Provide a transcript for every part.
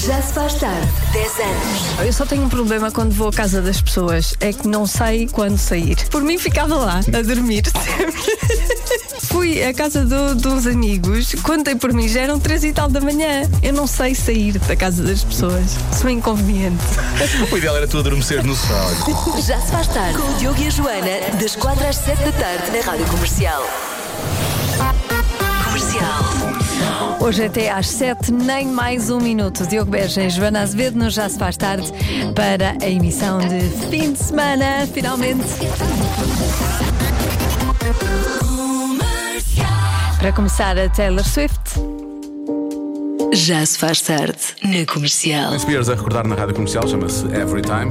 Já se faz tarde, 10 anos. Eu só tenho um problema quando vou à casa das pessoas, é que não sei quando sair. Por mim ficava lá, a dormir sempre. Fui à casa de uns amigos, quando dei por mim já eram 3 e tal da manhã. Eu não sei sair da casa das pessoas. Isso é inconveniente. O ideal era tu adormecer no sofá. Já se faz tarde, com o Diogo e a Joana, das 4 às 7 da tarde, na Rádio Comercial. Hoje até às 7, nem mais um minuto. Diogo Beja e Joana Azevedo no Já se faz tarde para a emissão de fim de semana, finalmente. Para começar, a Taylor Swift. Já se faz tarde, na Comercial. Spears a recordar na rádio comercial, chama-se Every Time.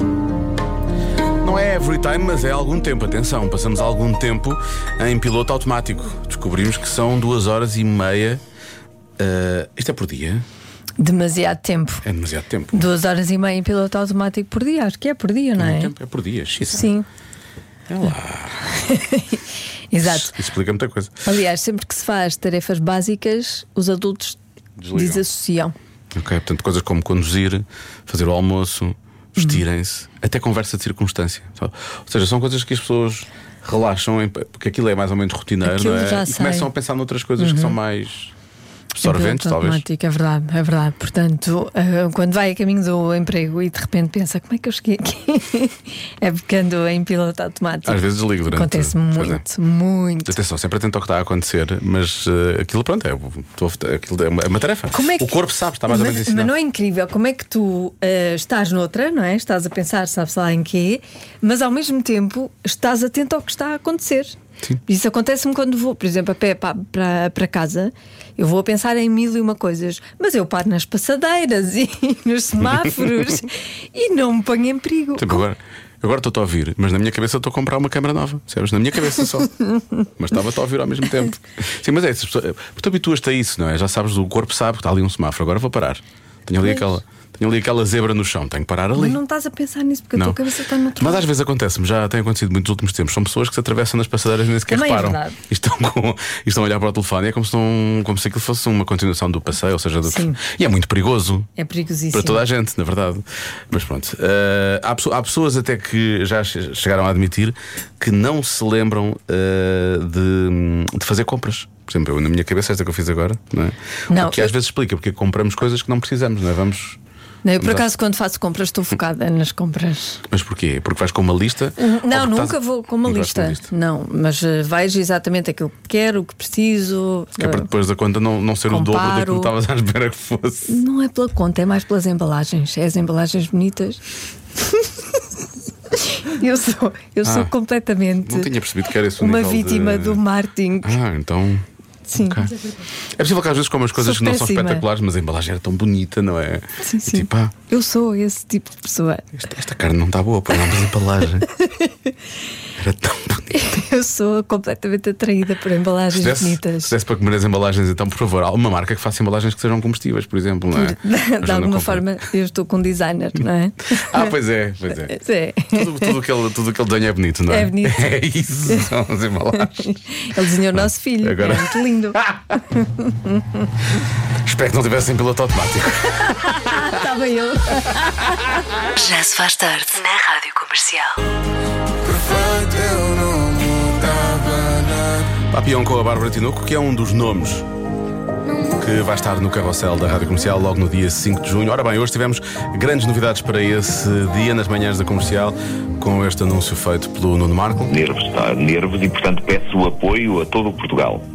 Não é every time, mas é algum tempo. Atenção, passamos algum tempo em piloto automático. Descobrimos que são 2h30. Isto é por dia? Demasiado tempo. É demasiado tempo. 2h30 em piloto automático por dia. Acho que é por dia, não é? É por dia, Sim. É lá. Exato. Isso explica muita coisa. Aliás, sempre que se faz tarefas básicas, os adultos Desligam. desassociam. Ok, portanto, coisas como conduzir, fazer o almoço, vestirem-se, até conversa de circunstância. Ou seja, são coisas que as pessoas relaxam, porque aquilo é mais ou menos rotineiro, Aquilo não é? já E sei. começam a pensar noutras coisas que são mais absorventes, talvez. Automático, é verdade, é verdade. Portanto, quando vai a caminho do emprego e de repente pensa, como é que eu cheguei aqui? É porque ando em piloto automático. Às vezes desligo durante. Acontece muito. Atenção, sempre atento ao que está a acontecer, mas aquilo, pronto, aquilo é uma tarefa. O corpo sabe, está mais ou menos ensinado. Mas não é incrível como é que tu estás noutra, não é? Estás a pensar, sabes lá em quê, mas ao mesmo tempo estás atento ao que está a acontecer. Sim. Isso acontece-me quando vou, por exemplo, a pé para casa. Eu vou a pensar em 1001 coisas, mas eu paro nas passadeiras e nos semáforos e não me ponho em perigo. Tipo, agora estou-te a ouvir, mas na minha cabeça estou a comprar uma câmara nova, sabes? Na minha cabeça só. Mas estava-te a ouvir ao mesmo tempo. Sim, mas é, tu habituas-te a isso, não é? Já sabes, o corpo sabe que está ali um semáforo, agora vou parar. Tenho ali aquela zebra no chão, tenho que parar ali. Mas não estás a pensar nisso porque a tua cabeça está no outro Mas lado. às vezes acontece-me, já tem acontecido muito nos últimos tempos. São pessoas que se atravessam nas passadeiras e nem sequer Também é reparam. verdade. E estão a olhar para o telefone. É como se aquilo fosse uma continuação do passeio, ou seja, Sim. E é muito perigoso. É perigosíssimo. Para toda a gente, na verdade. Mas pronto, há pessoas até que já chegaram a admitir que não se lembram de fazer compras. Por exemplo, na minha cabeça, esta que eu fiz agora, não é? Não, O que às vezes explica porque compramos coisas que não precisamos, não é? Não, eu por acaso quando faço compras estou focada nas compras. Mas porquê? Porque vais com uma lista? Não, nunca vou com uma lista. Não, mas vejo exatamente aquilo que quero, o que preciso. Que é para depois da conta não ser o dobro daquilo que estavas à espera que fosse. Não é pela conta, é mais pelas embalagens. É as embalagens bonitas. Eu sou completamente Não tinha percebido que era esse o uma nível vítima do marketing. Então. Sim. Okay. É possível que às vezes como as coisas que não são péssima. espetaculares, mas a embalagem era tão bonita, não é? Sim, sim. E tipo, eu sou esse tipo de pessoa. esta carne não está boa, por não, mas a embalagem era tão bonita. Eu sou completamente atraída por embalagens bonitas. Se desse para comer as embalagens, então, por favor, há uma marca que faça embalagens que sejam comestíveis, por exemplo, não é? De alguma forma, eu estou com um designer, não é? Pois é. É. Tudo que ele desenha é bonito, não é? É bonito. É isso, são as embalagens. Ele desenhou o nosso filho. Agora... É muito lindo. Espero que não tivessem piloto automático. Estava eu. Já se faz tarde, na Rádio Comercial. Papião com a Bárbara Tinoco, que é um dos nomes que vai estar no carrossel da Rádio Comercial logo no dia 5 de junho. Ora bem, hoje tivemos grandes novidades para esse dia nas manhãs da Comercial, com este anúncio feito pelo Nuno Marco. Nervos e, portanto, peço o apoio a todo o Portugal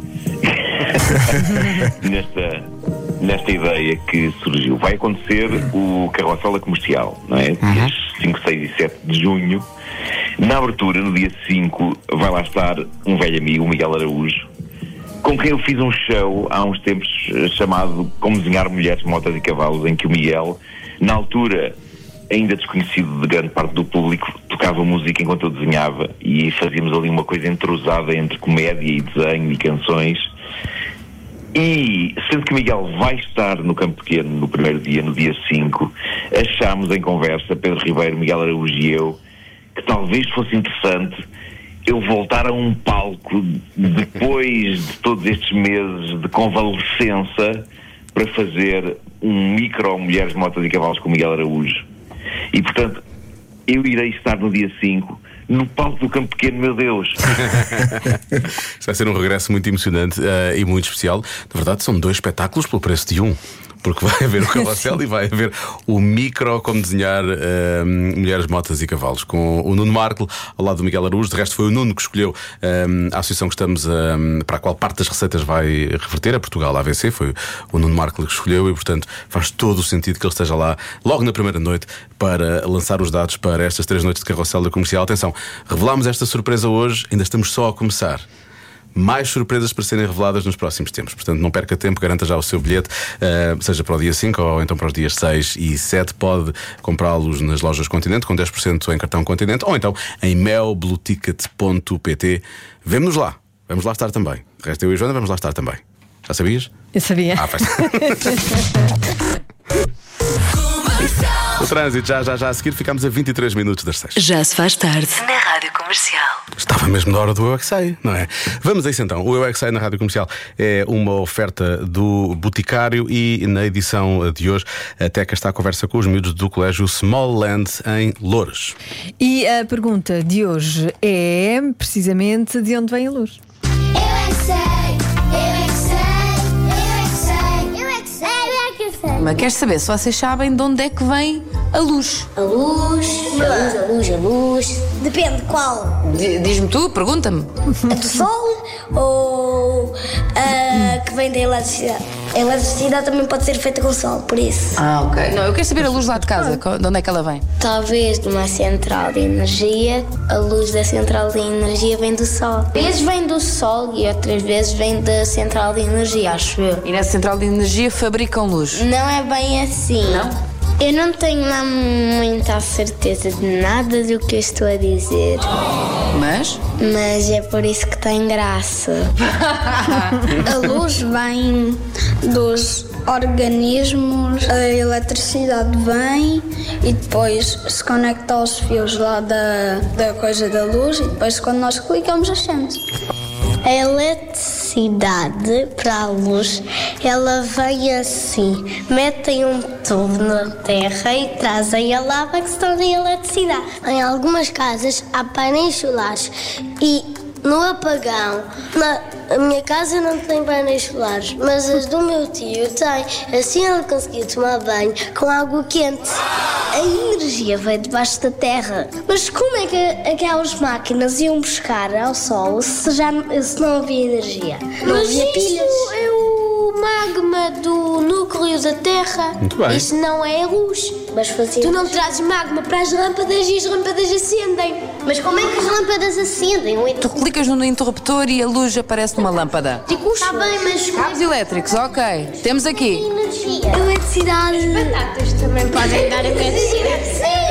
nesta ideia que surgiu. Vai acontecer o carrossel da Comercial, não é? Dias 5, 6 e 7 de junho. Na abertura, no dia 5, vai lá estar um velho amigo, o Miguel Araújo, com quem eu fiz um show há uns tempos chamado Como Desenhar Mulheres, Motas e Cavalos, em que o Miguel, na altura ainda desconhecido de grande parte do público, tocava música enquanto eu desenhava e fazíamos ali uma coisa entrosada entre comédia e desenho e canções. E, sendo que Miguel vai estar no Campo Pequeno no primeiro dia, no dia 5, achámos em conversa, Pedro Ribeiro, Miguel Araújo e eu, que talvez fosse interessante eu voltar a um palco depois de todos estes meses de convalescença para fazer um micro Mulheres, Motas e Cavalos com Miguel Araújo. E, portanto, eu irei estar no dia 5 no palco do Campo Pequeno, meu Deus. Isto vai ser um regresso muito emocionante e muito especial. Na verdade, são 2 espetáculos pelo preço de um. Porque vai haver o Carrossel e vai haver o micro como desenhar Mulheres, Motas e Cavalos, com o Nuno Marco ao lado do Miguel Araújo. De resto, foi o Nuno que escolheu a associação que estamos para a qual parte das receitas vai reverter, a Portugal AVC. Foi o Nuno Marco que escolheu e, portanto, faz todo o sentido que ele esteja lá logo na primeira noite para lançar os dados para estas 3 noites de Carrossel da Comercial. Atenção, revelámos esta surpresa hoje, ainda estamos só a começar. Mais surpresas para serem reveladas nos próximos tempos. Portanto, não perca tempo, garanta já o seu bilhete, seja para o dia 5 ou então para os dias 6 e 7. Pode comprá-los nas lojas Continente com 10% em cartão Continente ou então em melblueticket.pt. Vemo-nos lá, vamos lá estar também. O resto eu e a Joana vamos lá estar também. Já sabias? Eu sabia. Faz. O trânsito já a seguir, ficamos a 23 minutos das 6. Já se faz tarde na Rádio Comercial. Estava mesmo na hora do Eu É Que Sei, não é? Vamos a isso então. O Eu É Que Sei na Rádio Comercial é uma oferta do Boticário e na edição de hoje a Teca está à conversa com os miúdos do colégio Small Land em Loures. E a pergunta de hoje é precisamente de onde vem a luz. Eu é que sei, eu é que sei, eu é que sei, eu é que sei, eu é que sei. Mas queres saber se vocês sabem de onde é que vem a luz? A luz. Depende qual. Diz-me tu, pergunta-me. A do sol ou a que vem da eletricidade? A eletricidade também pode ser feita com sol, por isso. Ah, ok. Não, eu quero saber a luz lá de casa, de onde é que ela vem? Talvez de uma central de energia, a luz da central de energia vem do sol. Às vezes vem do sol e outras vezes vem da central de energia, acho eu. E nessa central de energia fabricam luz? Não é bem assim. Não? Eu não tenho lá muita certeza de nada do que eu estou a dizer. Mas é por isso que tem graça. A luz vem dos organismos, a eletricidade vem e depois se conecta aos fios lá da coisa da luz e depois quando nós clicamos acende. A eletricidade para a luz, ela vem assim, metem um tubo na terra e trazem a lava que se torna eletricidade. Em algumas casas há painéis solares e no apagão, a minha casa não tem painéis solares, mas as do meu tio têm. Assim ele conseguia tomar banho com água quente. A energia veio debaixo da terra. Mas como é que aquelas máquinas iam buscar ao sol se não havia energia? Não havia pilhas. Isso é o magma do núcleo da Terra. Muito bem. Isso não é a luz. Mas tu não trazes magma para as lâmpadas e as lâmpadas acendem. Mas como é que as lâmpadas acendem? tu clicas no interruptor e a luz aparece numa lâmpada. Está bem, mas Cabos elétricos, ok. Temos aqui. energia. Eletricidade. As batatas também podem dar eletricidade. Sim!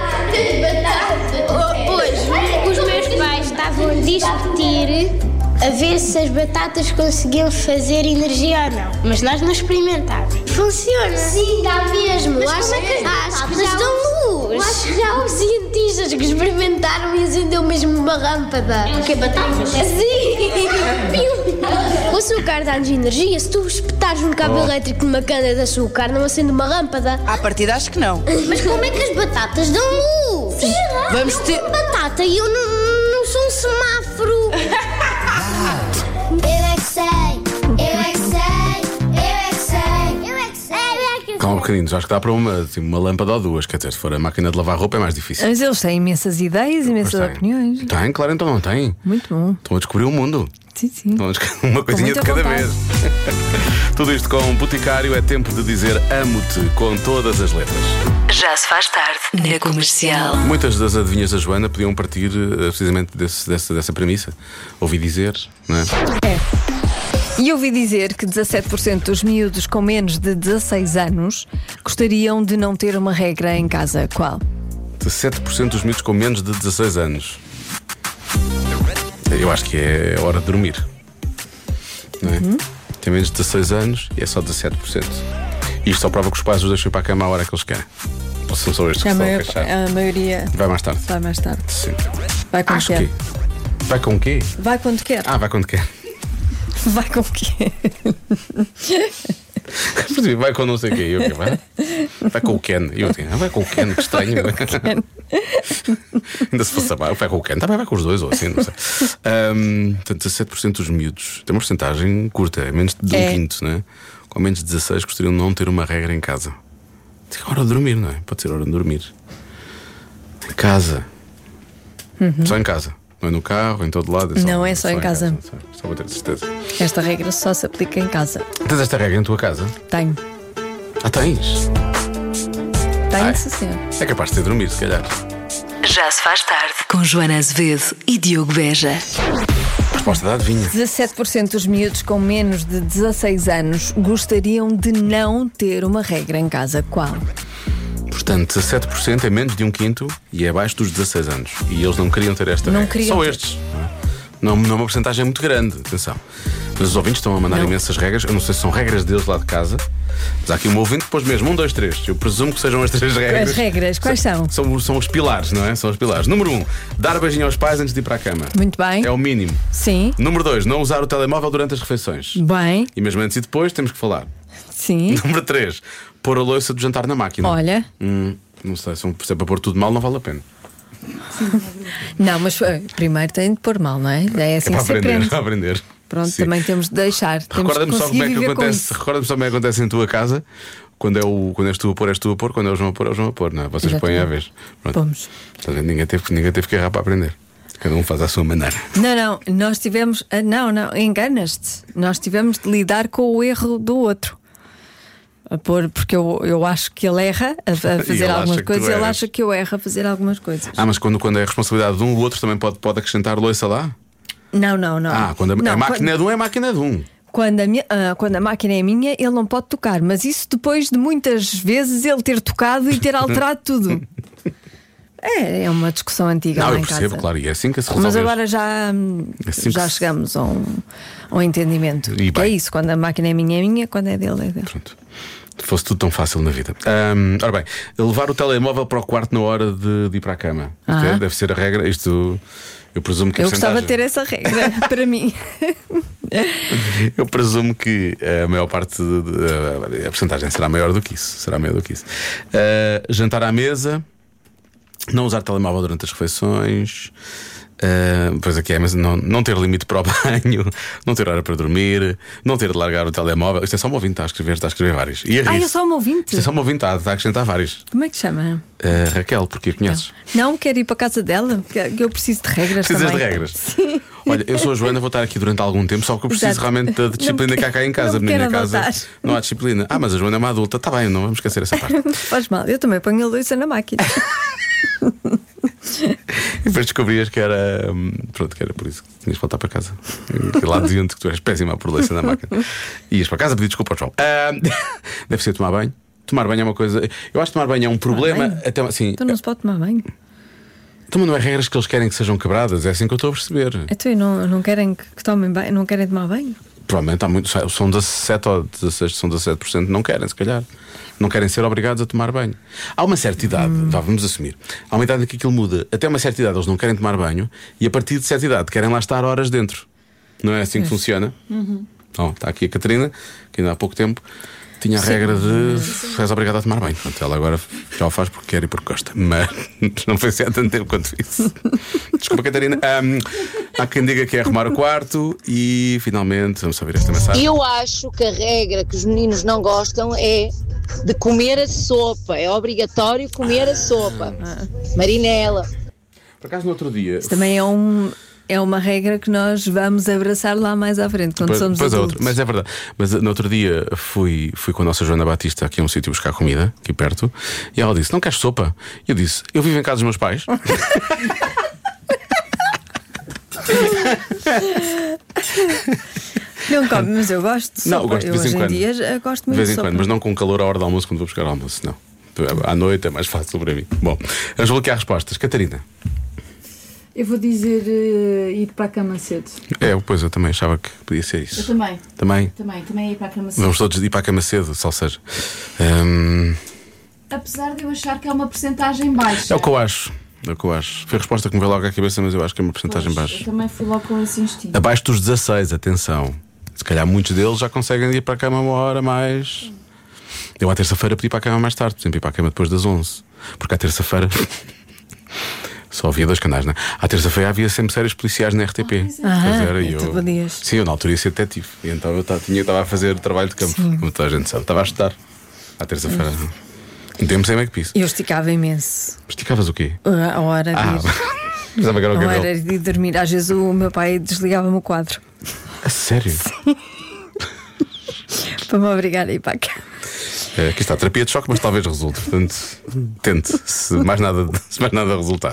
Hoje, os meus pais estavam a discutir a ver se as batatas conseguiam fazer energia ou não. Mas nós não experimentámos. Funciona. Sim, dá mesmo. Acho que dão luz. Acho que já há cientistas que experimentaram e acendeu mesmo uma lâmpada. O que, batatas? Sim! O açúcar dá-nos energia. Se tu espetares um cabo elétrico numa cana de açúcar, não acende uma lâmpada. À partida acho que não. Mas como é que as batatas dão luz? Vamos ter... Batata e eu não sou um semáforo. Eu é que sei, eu é que sei, eu é que sei, eu é que sei, eu é que sei. Calma um bocadinho, já acho que dá para uma lâmpada ou duas. Quer dizer, se for a máquina de lavar roupa é mais difícil. Mas eles têm imensas ideias, imensas Pois tem. opiniões. Tem, claro, então não tem. Muito bom. Estão a descobrir o mundo. Sim, sim. Estão a descobrir uma coisinha de muita cada vontade. vez. Tudo isto com um Boticário. É tempo de dizer amo-te com todas as letras. Já se faz tarde na Comercial. Muitas das adivinhas da Joana podiam partir precisamente dessa premissa. Ouvi dizer, não é? E ouvi dizer que 17% dos miúdos com menos de 16 anos gostariam de não ter uma regra em casa. Qual? 17% dos miúdos com menos de 16 anos. Eu acho que é hora de dormir. Não é? Tem menos de 16 anos e é só 17%. E isto só prova que os pais os deixam ir para a cama à hora que eles querem. Ou são só estes que estão a queixar. A maioria Vai mais tarde. vai mais tarde. Sim. Vai quando Acho quer. que. Vai com o quê? Vai quando quer. Ah, vai quando quer. Vai com o quê? Vai com não sei o quê. Eu, vai com o Ken. Eu digo, vai com o Ken, que estranho. Ainda se fosse abaixo, vai com o Ken, também vai com os dois, ou assim, não sei. Portanto, 17% dos miúdos tem uma porcentagem curta, é menos de um quinto, não é? Com menos de 16 gostariam de não ter uma regra em casa. Tem hora de dormir, não é? Pode ser hora de dormir. Em casa. Só em casa. Não é no carro, em todo lado. Não é só em casa. Só para ter certeza. Esta regra só se aplica em casa. Tens esta regra em tua casa? Tenho. Ah, tens? Tenho, sim, senhor. É capaz de ter dormido, se calhar. Já se faz tarde com Joana Azevedo e Diogo Beja. Resposta da adivinha. 17% dos miúdos com menos de 16 anos gostariam de não ter uma regra em casa. Qual? Portanto, 17% é menos de um quinto e é abaixo dos 16 anos. E eles não queriam ter esta regra. Só estes. Não é uma porcentagem muito grande, atenção. Mas os ouvintes estão a mandar imensas regras. Eu não sei se são regras deles lá de casa. Mas há aqui um ouvinte que pôs mesmo 1, 2, 3. Eu presumo que sejam as 3 regras. As regras, quais são? São os pilares, não é? São os pilares. Número 1, dar beijinho aos pais antes de ir para a cama. Muito bem. É o mínimo. Sim. Número 2, não usar o telemóvel durante as refeições. Bem. E mesmo antes e depois temos que falar. Sim. Número 3, pôr a louça do jantar na máquina. Olha. Não sei, se é para pôr tudo mal, não vale a pena. Não, mas primeiro tem de pôr mal, não é? É assim É que se aprende. para aprender. Pronto, Sim. também temos de deixar. Recorda-me só como é que acontece. Recorda-me só como é que acontece em tua casa. Quando és tu a pôr, és tu a pôr. Quando é o João a pôr, é o João a pôr, não é? Vocês põem à vez. Vamos. Ninguém teve que errar para aprender. Cada um faz à sua maneira. Não, nós tivemos. Não, enganas-te. Nós tivemos de lidar com o erro do outro. Porque eu acho que ele erra a fazer algumas coisas, ele acha que eu erro a fazer algumas coisas. Mas quando é a responsabilidade de um, o outro também pode acrescentar louça lá? Não. Quando a máquina de um é a máquina de um. Quando a máquina é minha, ele não pode tocar. Mas isso depois de muitas vezes ele ter tocado e ter alterado tudo. É uma discussão antiga. Não, lá eu em percebo, casa. claro, e é assim que se resolve. Mas agora já chegamos a um entendimento. Que é isso, quando a máquina é minha, quando é dele, é dele. Pronto. Fosse tudo tão fácil na vida. Ora bem, levar o telemóvel para o quarto na hora de ir para a cama. Deve ser a regra. Isto, eu presumo que eu gostava de ter essa regra para mim. Eu presumo que a maior parte a porcentagem será maior do que isso. Jantar à mesa, não usar telemóvel durante as refeições. Pois aqui é, mas não ter limite para o banho, não ter hora para dormir, não ter de largar o telemóvel. Isto é só um ouvinte, está a escrever vários. É só um ouvinte? Isto é só um ouvinte, está a acrescentar vários. Como é que chama? Raquel, porque a conheces? Não, quero ir para a casa dela, que eu preciso de regras. Precisas também. de regras? Sim. Olha, eu sou a Joana, vou estar aqui durante algum tempo, só que eu preciso realmente da disciplina que há cá em casa. Na minha casa não há disciplina. Mas a Joana é uma adulta, está bem, não vamos esquecer essa parte. Faz mal, eu também ponho a louça na máquina. E depois descobrias que era por isso que tinhas de voltar para casa. E lá diziam-te que tu eras péssima a pôr louça na máquina. E ias para casa pedir desculpa ao João. Deve ser tomar banho. Tomar banho é uma coisa. Eu acho que tomar banho é um problema. Até, assim, então não se pode tomar banho. Então não é regras que eles querem que sejam quebradas. É assim que eu estou a perceber. Então não querem que tomem banho, não querem tomar banho? Provavelmente há muito. São 17 ou 16, são 17%, não querem, se calhar. Não querem ser obrigados a tomar banho. Há uma certa idade, vamos assumir. Há uma idade em que aquilo muda. Até uma certa idade eles não querem tomar banho. E a partir de certa idade querem lá estar horas dentro. Não é assim que funciona? Está aqui a Catarina, que ainda há pouco tempo tinha a regra de és obrigado a tomar banho. Portanto, ela agora já o faz porque quer e porque gosta. Mas não foi assim há tanto tempo quanto isso. Desculpa, Catarina. Há quem diga que é arrumar o quarto. E finalmente, vamos ouvir esta mensagem. Eu acho que a regra que os meninos não gostam é de comer a sopa. É obrigatório comer a sopa. Marinela. Por acaso no outro dia isso também é uma regra que nós vamos abraçar lá mais à frente, quando somos adultos. Mas é verdade. Mas no outro dia fui com a nossa Joana Batista aqui a um sítio buscar comida, aqui perto. E ela disse, não queres sopa? E eu disse, eu vivo em casa dos meus pais. Não come, mas eu gosto de sopa. Não, eu gosto de vez em quando. Hoje em dia gosto muito de vez em sopa. quando, mas não com calor à hora do almoço quando vou buscar o almoço, não. À noite é mais fácil para mim. Bom, vamos bloquear respostas. Catarina. Eu vou dizer ir para a cama cedo. Pois eu também achava que podia ser isso. Eu também. Também ir para a cama cedo. Vamos todos ir para a cama cedo, só seja. Apesar de eu achar que é uma porcentagem baixa. É o que eu acho. Foi a resposta que me veio logo à cabeça, mas eu acho que é uma porcentagem baixa. Eu também fui logo com esse instinto. Abaixo dos 16, atenção. Se calhar muitos deles já conseguem ir para a cama uma hora mais. Eu à terça-feira pedi para a cama mais tarde, sempre ir para a cama depois das 11. Porque à terça-feira só havia 2 canais, não é? À terça-feira havia sempre séries policiais na RTP. Pois era, e eu. Sim, eu na altura ia ser detetive. E então eu estava a fazer trabalho de campo, como toda a gente sabe. Estava a estudar à terça-feira. Um tempo sem make-peace. Eu esticava imenso. Esticavas o quê? A hora de ir. Pensava que era o cabelo. A hora de dormir. Às vezes o meu pai desligava-me o quadro. A sério? Sim. Para me obrigar a ir para a cama. Aqui está, terapia de choque, mas talvez resulte. Portanto, tente, se mais nada resultar.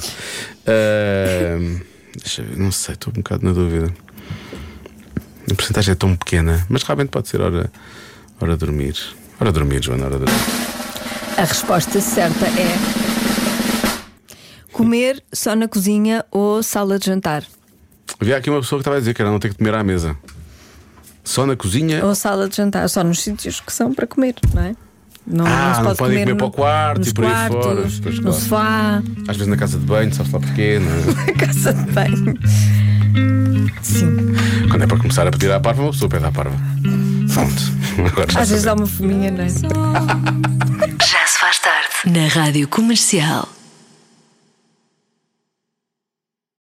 Deixa eu ver, não sei, estou um bocado na dúvida. A porcentagem é tão pequena, mas realmente pode ser hora de dormir. Hora de dormir, Joana, hora de dormir. A resposta certa é comer só na cozinha ou sala de jantar. Havia aqui uma pessoa que estava a dizer que era não ter que comer à mesa. Só na cozinha ou sala de jantar, só nos sítios que são para comer, não é? Não se pode comer para o quarto e por aí fora. Pois, no sofá. Às vezes na casa de banho, sabe lá porquê, não é? Na casa de banho. Sim. Quando é para começar a pedir à parva, uma pessoa pede à parva. Pronto. Às vezes dá uma fominha, não é? Já se faz tarde na Rádio Comercial.